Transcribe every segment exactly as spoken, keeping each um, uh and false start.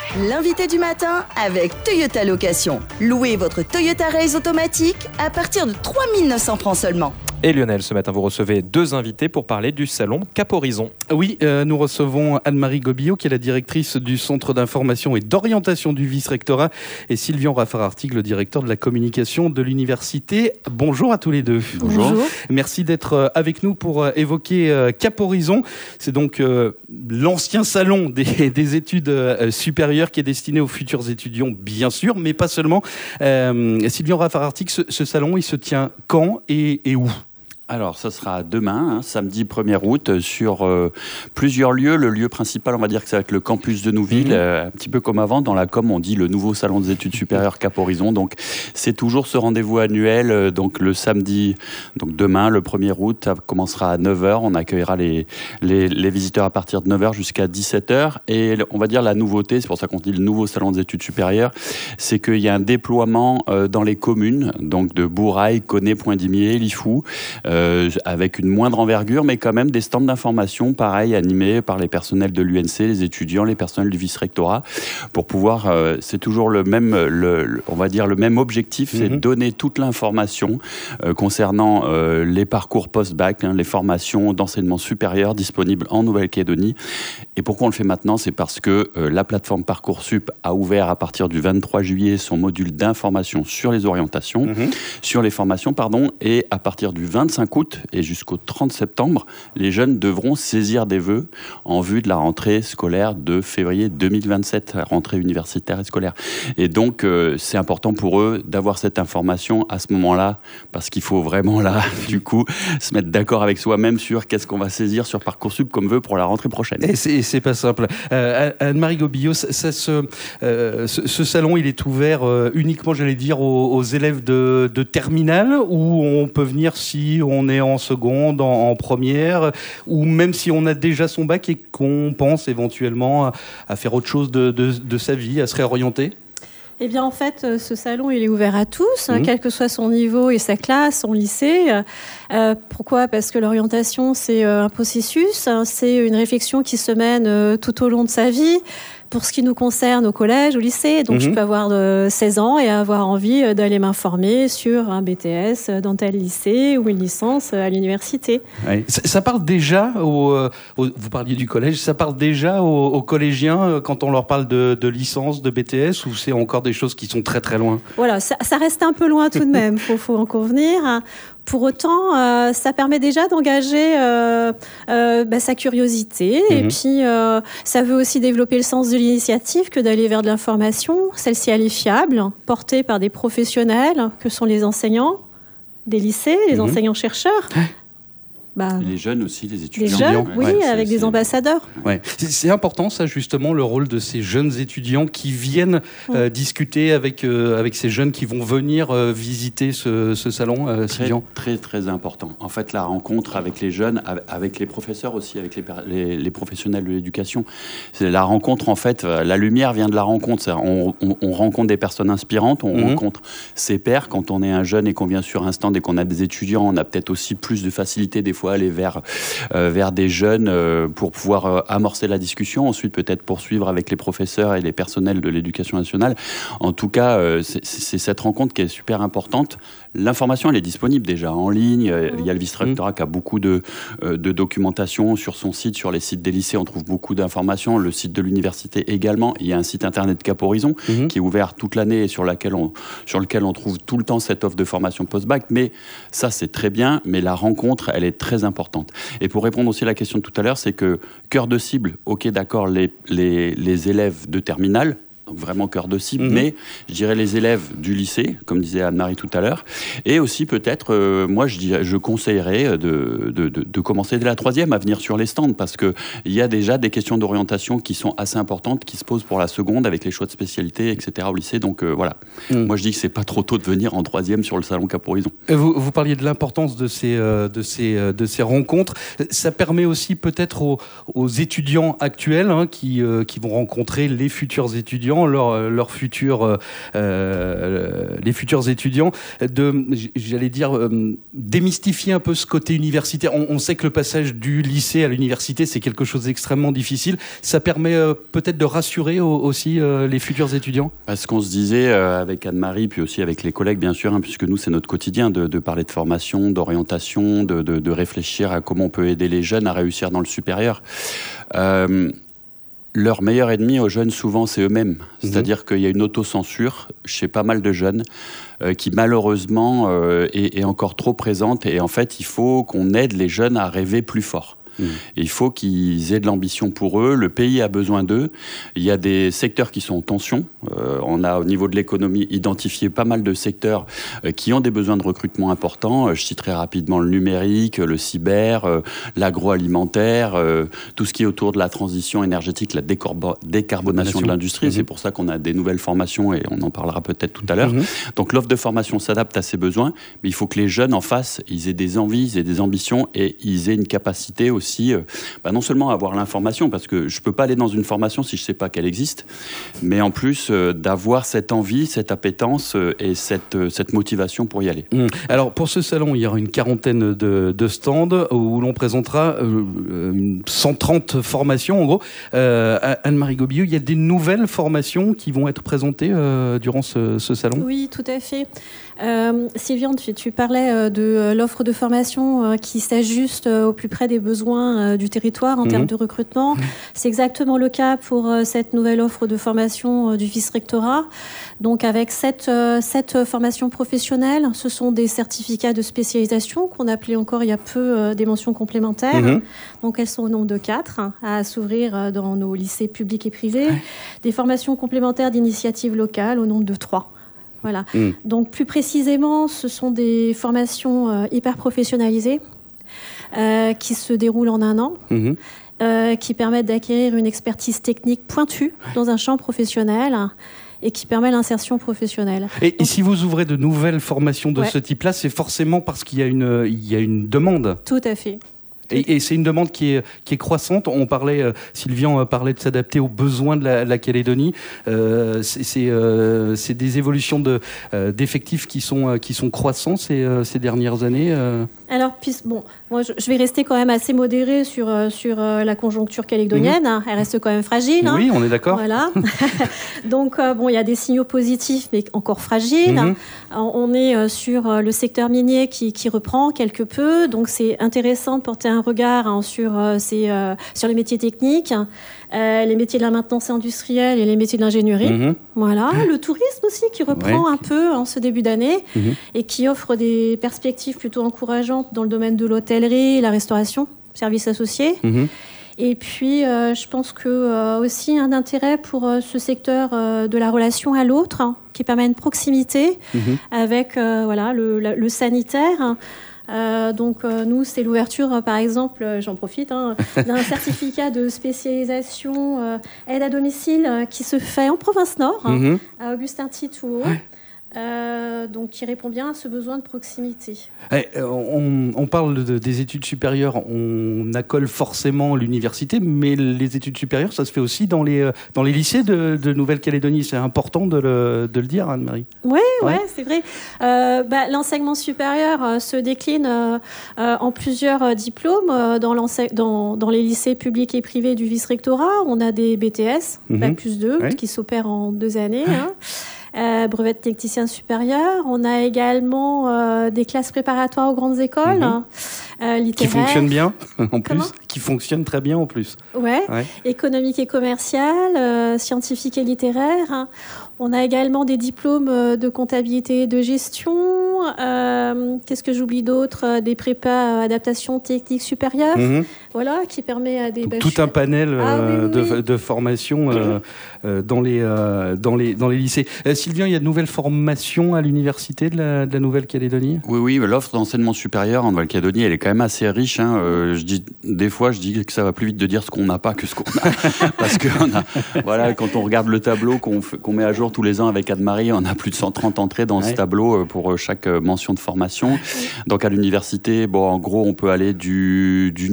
L'invité du matin avec Toyota Location. Louez votre Toyota Race automatique à partir de trois mille neuf cents francs seulement. Et Lionel, ce matin, vous recevez deux invités pour parler du salon Cap Horizon. Oui, euh, nous recevons Anne-Marie Gobillot, qui est la directrice du Centre d'information et d'orientation du vice-rectorat, et Sylvian Raffarin-Artigue, le directeur de la communication de l'université. Bonjour à tous les deux. Bonjour. Bonjour. Merci d'être avec nous pour évoquer euh, Cap Horizon. C'est donc euh, l'ancien salon des, des études euh, supérieures qui est destiné aux futurs étudiants, bien sûr, mais pas seulement. Euh, Sylvian Raffarin-Artigue, ce, ce salon, il se tient quand et, et où ? Alors, ça sera demain, hein, samedi premier août, sur euh, plusieurs lieux. Le lieu principal, on va dire que ça va être le campus de Nouville, mmh. euh, un petit peu comme avant. Dans la com, on dit le nouveau salon des études supérieures Cap Horizon. Donc, c'est toujours ce rendez-vous annuel. Euh, donc, le samedi, donc demain, le premier août, ça commencera à neuf heures. On accueillera les, les, les visiteurs à partir de neuf heures jusqu'à dix-sept heures. Et on va dire la nouveauté, c'est pour ça qu'on dit le nouveau salon des études supérieures, c'est qu'il y a un déploiement euh, dans les communes, donc de Bourail, Connay, Point-d'Imier, Lifou, euh, Euh, avec une moindre envergure, mais quand même des stands d'information, pareil, animés par les personnels de l'U N C, les étudiants, les personnels du vice-rectorat, pour pouvoir, euh, c'est toujours le même, le, le, on va dire le même objectif, mm-hmm. c'est de donner toute l'information euh, concernant euh, les parcours post-bac, hein, les formations d'enseignement supérieur disponibles en Nouvelle-Calédonie. Et pourquoi on le fait maintenant ? C'est parce que euh, la plateforme Parcoursup a ouvert à partir du vingt-trois juillet son module d'information sur les orientations, mm-hmm. sur les formations, pardon, et à partir du vingt-cinq août et jusqu'au trente septembre, les jeunes devront saisir des vœux en vue de la rentrée scolaire de février deux mille vingt-sept, la rentrée universitaire et scolaire. Et donc, euh, c'est important pour eux d'avoir cette information à ce moment-là, parce qu'il faut vraiment, là, du coup, se mettre d'accord avec soi-même sur qu'est-ce qu'on va saisir sur Parcoursup comme vœu pour la rentrée prochaine. Et c'est, c'est pas simple. Euh, Anne-Marie Gobillot, ça, ça, ce, euh, ce, ce salon, il est ouvert euh, uniquement, j'allais dire, aux, aux élèves de, de terminale, ou on peut venir si on est en seconde, en, en première, ou même si on a déjà son bac et qu'on pense éventuellement à, à faire autre chose de, de, de sa vie, à se réorienter ? Eh bien, en fait, ce salon, il est ouvert à tous, mmh. hein, quel que soit son niveau et sa classe, son lycée. Euh, pourquoi ? Parce que l'orientation, c'est euh, un processus, hein, c'est une réflexion qui se mène euh, tout au long de sa vie. Pour ce qui nous concerne au collège, au lycée, donc mmh. je peux avoir euh, seize ans et avoir envie euh, d'aller m'informer sur un B T S dans tel lycée ou une licence euh, à l'université. Oui. Ça, ça parle déjà, au, euh, au, vous parliez du collège, ça parle déjà aux, aux collégiens euh, quand on leur parle de, de licence, de B T S, ou c'est encore des choses qui sont très très loin ? Voilà, ça, ça reste un peu loin tout de même, il faut, faut en convenir. Pour autant, euh, ça permet déjà d'engager euh, euh, bah, sa curiosité. Mmh. Et puis, euh, ça veut aussi développer le sens de l'initiative que d'aller vers de l'information. Celle-ci, elle est fiable, portée par des professionnels que sont les enseignants des lycées, les mmh. enseignants-chercheurs. Bah, les jeunes aussi, les étudiants. Les jeunes, oui, ouais, avec c'est, des c'est... ambassadeurs. Ouais. C'est, c'est important, ça, justement, le rôle de ces jeunes étudiants qui viennent mmh. euh, discuter avec, euh, avec ces jeunes qui vont venir euh, visiter ce, ce salon, euh, très, Sylvian. Très, très important. En fait, la rencontre avec les jeunes, avec les professeurs aussi, avec les, les, les professionnels de l'éducation. C'est la rencontre, en fait, la lumière vient de la rencontre. On, on, on rencontre des personnes inspirantes, on mmh. rencontre ses pairs. Quand on est un jeune et qu'on vient sur un stand et qu'on a des étudiants, on a peut-être aussi plus de facilité des fois aller vers, euh, vers des jeunes euh, pour pouvoir euh, amorcer la discussion, ensuite peut-être poursuivre avec les professeurs et les personnels de l'éducation nationale. En tout cas, euh, c'est, c'est cette rencontre qui est super importante. L'information, elle est disponible déjà en ligne. Il y a le vice-rectorat mmh. qui a beaucoup de, euh, de documentation sur son site, sur les sites des lycées, on trouve beaucoup d'informations. Le site de l'université également. Il y a un site internet Cap Horizon mmh. qui est ouvert toute l'année et sur, laquelle on, sur lequel on trouve tout le temps cette offre de formation post-bac. Mais ça, c'est très bien, mais la rencontre, elle est très importante. Et pour répondre aussi à la question de tout à l'heure, c'est que cœur de cible, ok, d'accord, les, les, les élèves de terminale, vraiment cœur de cible, mmh. mais je dirais les élèves du lycée, comme disait Anne-Marie tout à l'heure, et aussi peut-être, euh, moi je, dirais, je conseillerais de, de, de, de commencer dès la troisième à venir sur les stands, parce qu'il y a déjà des questions d'orientation qui sont assez importantes, qui se posent pour la seconde, avec les choix de spécialité, et cetera au lycée, donc euh, voilà. Mmh. Moi je dis que c'est pas trop tôt de venir en troisième sur le salon Cap Horizon. Vous, vous parliez de l'importance de ces, euh, de, ces, euh, de ces rencontres, ça permet aussi peut-être aux, aux étudiants actuels hein, qui, euh, qui vont rencontrer les futurs étudiants étudiants, leurs leur futurs, euh, les futurs étudiants, de, j'allais dire, euh, démystifier un peu ce côté universitaire. On, on sait que le passage du lycée à l'université, c'est quelque chose d'extrêmement difficile. Ça permet euh, peut-être de rassurer au, aussi euh, les futurs étudiants. Parce qu'on se disait euh, avec Anne-Marie, puis aussi avec les collègues, bien sûr, hein, puisque nous, c'est notre quotidien de, de parler de formation, d'orientation, de, de, de réfléchir à comment on peut aider les jeunes à réussir dans le supérieur. Euh, leur meilleur ennemi aux jeunes, souvent, c'est eux-mêmes. C'est-à-dire mmh. qu'il y a une autocensure chez pas mal de jeunes euh, qui, malheureusement, euh, est, est encore trop présente. Et en fait, il faut qu'on aide les jeunes à rêver plus fort. Mmh. Il faut qu'ils aient de l'ambition pour eux. Le pays a besoin d'eux. Il y a des secteurs qui sont en tension. Euh, on a, au niveau de l'économie, identifié pas mal de secteurs euh, qui ont des besoins de recrutement importants. Euh, je citerai rapidement le numérique, le cyber, euh, l'agroalimentaire, euh, tout ce qui est autour de la transition énergétique, la décorbo- décarbonation de l'industrie. Mmh. C'est pour ça qu'on a des nouvelles formations et on en parlera peut-être tout à l'heure. Mmh. Donc l'offre de formation s'adapte à ces besoins, mais il faut que les jeunes en face, ils aient des envies, ils aient des ambitions et ils aient une capacité aussi aussi, euh, bah non seulement avoir l'information, parce que je ne peux pas aller dans une formation si je ne sais pas qu'elle existe, mais en plus euh, d'avoir cette envie, cette appétence euh, et cette, euh, cette motivation pour y aller. Mmh. Alors pour ce salon, il y aura une quarantaine de, de stands où l'on présentera euh, une cent trente formations en gros. Euh, Anne-Marie Gobillot, il y a des nouvelles formations qui vont être présentées euh, durant ce, ce salon? Oui, tout à fait. Euh, Sylviane, tu, tu parlais de l'offre de formation qui s'ajuste au plus près des besoins du territoire en mmh. termes de recrutement. Mmh. C'est exactement le cas pour cette nouvelle offre de formation du vice-rectorat. Donc avec cette, cette formation professionnelle, ce sont des certificats de spécialisation qu'on appelait encore il y a peu des mentions complémentaires. Mmh. Donc elles sont au nombre de quatre à s'ouvrir dans nos lycées publics et privés. Ouais. Des formations complémentaires d'initiatives locales au nombre de trois. Voilà. Mmh. Donc plus précisément, ce sont des formations euh, hyper professionnalisées euh, qui se déroulent en un an, mmh. euh, qui permettent d'acquérir une expertise technique pointue dans un champ professionnel et qui permet l'insertion professionnelle. Et, Donc, et si vous ouvrez de nouvelles formations de ouais. ce type-là, c'est forcément parce qu'il y a une, il y a une demande. Tout à fait. Et, et c'est une demande qui est, qui est croissante. On parlait, euh, Sylvian parlait de s'adapter aux besoins de la, la Calédonie. Euh, c'est, c'est, euh, c'est des évolutions de, euh, d'effectifs qui sont, euh, qui sont croissants ces, euh, ces dernières années. Euh. Alors, puis, bon, moi, je, je vais rester quand même assez modérée sur, euh, sur euh, la conjoncture calédonienne. Mmh. Elle reste quand même fragile. Oui, hein. on est d'accord. Voilà. Donc, euh, bon, il y a des signaux positifs, mais encore fragiles. Mmh. On est euh, sur le secteur minier qui, qui reprend quelque peu. Donc, c'est intéressant de porter un regard hein, sur, euh, ces, euh, sur les métiers techniques, euh, les métiers de la maintenance industrielle et les métiers de l'ingénierie. Mmh. Voilà. Le tourisme aussi qui reprend ouais. un peu en ce début d'année mmh. et qui offre des perspectives plutôt encourageantes dans le domaine de l'hôtellerie, la restauration, services associés. Mmh. Et puis, euh, je pense que euh, aussi un intérêt pour euh, ce secteur euh, de la relation à l'autre, hein, qui permet une proximité mmh. avec euh, voilà, le, le, le sanitaire. Euh, donc euh, nous, c'est l'ouverture, euh, par exemple, euh, j'en profite, hein, d'un certificat de spécialisation euh, aide à domicile euh, qui se fait en province Nord, hein, mmh. à Augustin-Titouot. Ouais. Euh, donc qui répond bien à ce besoin de proximité. Eh, on, on parle de, des études supérieures, on accole forcément l'université, mais les études supérieures, ça se fait aussi dans les, dans les lycées de, de Nouvelle-Calédonie. C'est important de le, de le dire, Anne-Marie. Oui, ouais. ouais, c'est vrai. Euh, bah, l'enseignement supérieur euh, se décline euh, euh, en plusieurs euh, diplômes. Euh, dans, dans, dans les lycées publics et privés du vice-rectorat, on a des B T S, mm-hmm. bac plus deux, ouais. qui s'opèrent en deux années. Hein. Euh, brevet de technicien supérieur. On a également euh, des classes préparatoires aux grandes écoles, mmh. euh, littéraires. Qui fonctionnent bien, en Comment plus. Qui fonctionnent très bien, en plus. Ouais. ouais. Économique et commercial, euh, scientifique et littéraire. On a également des diplômes de comptabilité et de gestion. Euh, qu'est-ce que j'oublie d'autre? Des prépas adaptation technique supérieure. Mmh. Voilà, qui permet à des... Donc, tout un panel ah, euh, oui, oui, de, oui. de formation euh, euh, dans, les, euh, dans, les, dans les lycées. Euh, Sylvain, il y a de nouvelles formations à l'université de la, de la Nouvelle-Calédonie? Oui, oui, l'offre d'enseignement supérieur en Nouvelle-Calédonie, elle est quand même assez riche. Hein. Euh, je dis, des fois, je dis que ça va plus vite de dire ce qu'on n'a pas que ce qu'on a. Parce que on a, voilà, quand on regarde le tableau qu'on, fait, qu'on met à jour tous les ans avec Anne-Marie, on a plus de cent trente entrées dans ouais. ce tableau pour chaque mention de formation. Donc à l'université, bon, en gros, on peut aller du, du niveau bac,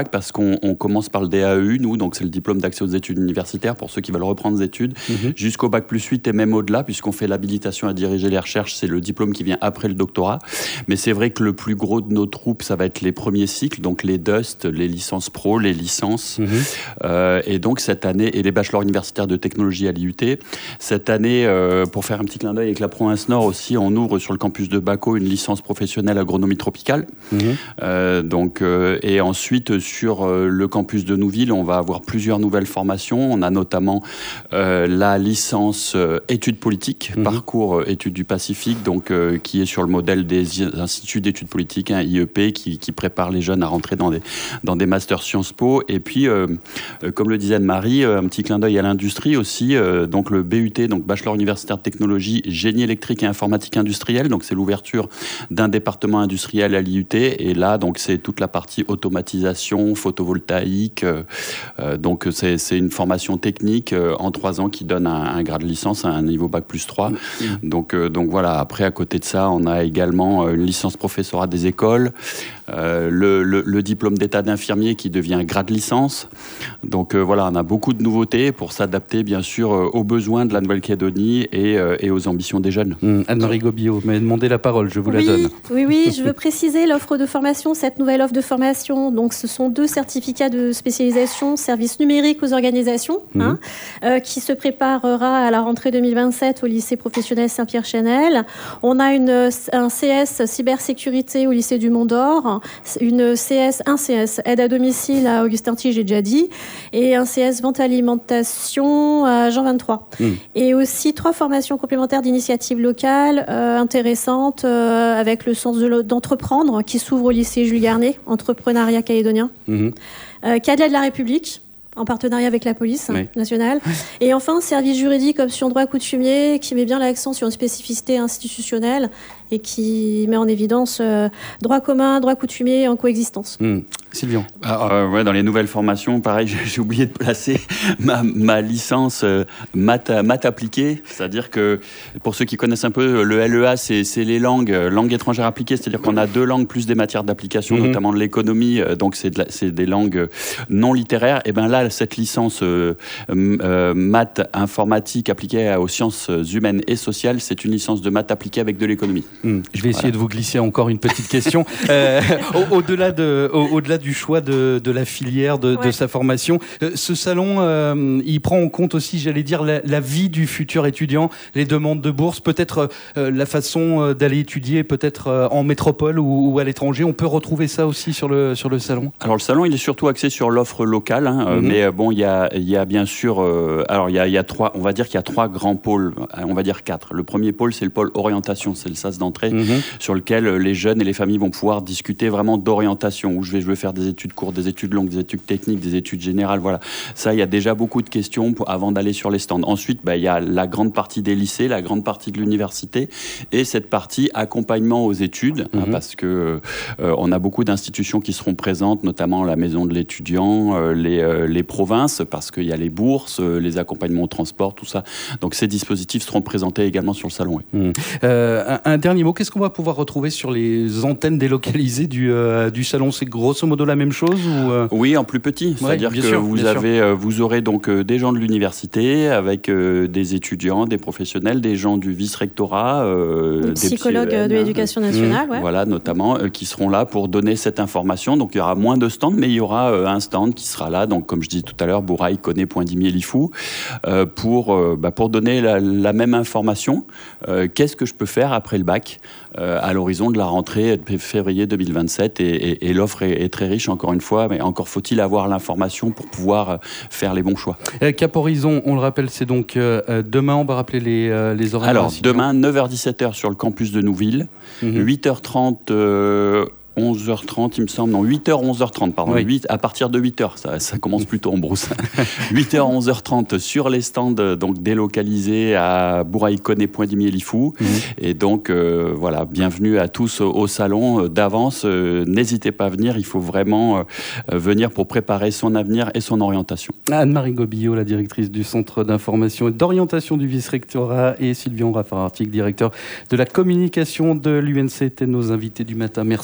bac parce qu'on on commence par le D A E U, nous, donc c'est le diplôme d'accès aux études universitaires pour ceux qui veulent reprendre des études, mmh. jusqu'au bac plus huit et même au-delà, puisqu'on fait l'habilitation à diriger les recherches, c'est le diplôme qui vient après le doctorat. Mais c'est vrai que le plus gros de nos troupes, ça va être les premiers cycles, donc les D U S T, les licences pro, les licences, mmh. euh, et donc cette année, et les bachelors universitaires de technologie à l'I U T. Cette année, euh, pour faire un petit clin d'œil avec la province Nord aussi, on ouvre sur le campus de Baco une licence professionnelle agronomie tropicale. Mmh. Euh, donc, euh, et ensuite, sur euh, le campus de Nouville, on va avoir plusieurs nouvelles formations. On a notamment euh, la licence euh, études politiques, mmh. parcours euh, études du Pacifique, donc, euh, qui est sur le modèle des instituts d'études politiques, hein, I E P, qui, qui prépare les jeunes à rentrer dans des, dans des masters Sciences Po. Et puis, euh, euh, comme le disait Anne-Marie, euh, un petit clin d'œil à l'industrie aussi, euh, donc le B U T, donc bachelor universitaire de technologie, génie électrique et informatique industrielle, donc c'est l'ouverture d'un département industriel à l'I U T, et là, donc c'est toute la partie automatisation, photovoltaïque, euh, euh, donc c'est, c'est une formation technique euh, en trois ans qui donne un, un grade de licence à un niveau bac plus trois. Mmh. Donc, euh, donc voilà, après à côté de ça, on a également une licence professorat des écoles, euh, le, le, le diplôme d'état d'infirmier qui devient grade licence. Donc euh, voilà, on a beaucoup de nouveautés pour s'adapter bien sûr euh, aux besoins de la Nouvelle-Calédonie et, euh, et aux ambitions des jeunes. Mmh. Anne-Marie Gobillot, vous m'avez demandé la parole, je vous oui, la donne. Oui, oui, je veux préciser l'offre de formation, cette nouvelle offre de formation. Donc ce sont deux certificats de spécialisation, services numériques aux organisations, mmh. hein, euh, qui se préparera à la rentrée deux mille vingt-sept au lycée professionnel Saint-Pierre-Channel. On a une, un C S cybersécurité au lycée du Mont-d'Or, une C S, un C S aide à domicile à Augustin Tige, j'ai déjà dit, et un C S vente alimentation à Jean vingt-trois. Mmh. Et aussi trois formations complémentaires d'initiatives locales euh, intéressantes euh, avec le sens de d'entreprendre qui s'ouvre au lycée Jules Garnet, entrepreneuriat calédonien. Mmh. Euh, Cadet de la République, en partenariat avec la police oui. nationale. Et enfin, service juridique, option droit coutumier, qui met bien l'accent sur une spécificité institutionnelle et qui met en évidence euh, droit commun, droit coutumier en coexistence. Mmh. Sylvian. Ah, euh, ouais, dans les nouvelles formations, pareil, j'ai oublié de placer ma, ma licence euh, maths, maths appliquée. C'est-à-dire que, pour ceux qui connaissent un peu, le L E A, c'est, c'est les langues, langues étrangères appliquées. C'est-à-dire qu'on a deux langues plus des matières d'application, mmh. notamment de l'économie. Euh, donc, c'est, de la, c'est des langues non littéraires. Et bien là, cette licence euh, euh, maths informatique appliquée aux sciences humaines et sociales, c'est une licence de maths appliquée avec de l'économie. Mmh. Je vais essayer voilà. de vous glisser encore une petite question. euh, au, au-delà, de, au, au-delà du choix de, de la filière, de, ouais. de sa formation, euh, ce salon, euh, il prend en compte aussi, j'allais dire, la, la vie du futur étudiant, les demandes de bourse, peut-être euh, la façon euh, d'aller étudier, peut-être euh, en métropole ou, ou à l'étranger. On peut retrouver ça aussi sur le, sur le salon. Alors le salon, il est surtout axé sur l'offre locale, hein, mmh. mais euh, bon, il y a, il y a bien sûr, euh, alors il y a, il y a trois, on va dire qu'il y a trois grands pôles, on va dire quatre. Le premier pôle, c'est le pôle orientation, c'est le sas d'entrée, mmh. sur lequel les jeunes et les familles vont pouvoir discuter vraiment d'orientation, où je vais, je vais faire des études courtes, des études longues, des études techniques, des études générales, voilà. Ça, il y a déjà beaucoup de questions pour, avant d'aller sur les stands. Ensuite, bah, il y a la grande partie des lycées, la grande partie de l'université, et cette partie accompagnement aux études, mmh. hein, parce que euh, on a beaucoup d'institutions qui seront présentes, notamment la maison de l'étudiant, euh, les, euh, les provinces, parce qu'il y a les bourses, euh, les accompagnements au transport, tout ça. Donc ces dispositifs seront présentés également sur le salon. Oui. Mmh. Euh, un, un dernier mot, qu'est-ce qu'on va pouvoir retrouver sur les antennes délocalisées du, euh, du salon? C'est grosso modo la même chose ou euh... Oui, en plus petit. C'est-à-dire ouais, que sûr, vous, avez, euh, vous aurez donc euh, des gens de l'université avec euh, des étudiants, des professionnels, des gens du vice-rectorat, euh, des psychologues de l'éducation nationale, mmh. ouais. voilà, notamment, euh, qui seront là pour donner cette information. Donc il y aura moins de stands, mais il y aura euh, un stand qui sera là. Donc comme je disais tout à l'heure, Bouraï, Koné, Poindimier, Lifou, euh, pour euh, bah, pour donner la, la même information. Euh, qu'est-ce que je peux faire après le bac euh, à l'horizon de la rentrée de février deux mille vingt-sept, et, et, et l'offre est, est très riche encore une fois, mais encore faut-il avoir l'information pour pouvoir faire les bons choix. Euh, Cap Horizon, on le rappelle, c'est donc euh, demain, on va rappeler les, euh, les horaires. Alors demain, neuf heures dix-sept heures sur le campus de Nouville, mmh. huit heures trente euh, onze heures trente, il me semble, non, huit heures, onze heures trente, pardon, oui. huit, à partir de huit heures, ça, ça commence plutôt en brousse. huit heures, onze heures trente sur les stands donc délocalisés à Bouraï-Koné, Poindimier, Lifou. Mmh. Et donc, euh, voilà, bienvenue à tous au, au salon d'avance. Euh, n'hésitez pas à venir, il faut vraiment euh, venir pour préparer son avenir et son orientation. Anne-Marie Gobillot, la directrice du Centre d'information et d'orientation du vice-rectorat, et Sylvian Raffarartic, directeur de la communication de l'U N C, étaient nos invités du matin. Merci à vous et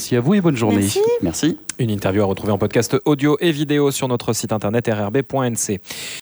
bonne journée. Merci. Merci. Une interview à retrouver en podcast audio et vidéo sur notre site internet r r b point n c.